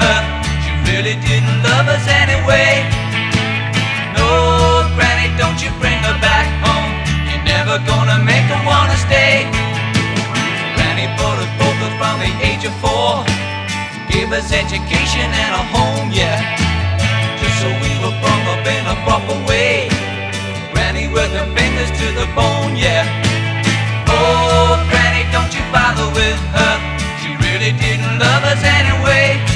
her. She really didn't love us anyway. No, Granny, don't you bring her back home. You're never gonna make her wanna stay. Granny brought us both up from the age of 4, gave us education and a home, yeah, just so we were brought up in a proper way. Granny worked her fingers to the bone, yeah. Oh, Granny, don't you bother with her. She really didn't love us anyway.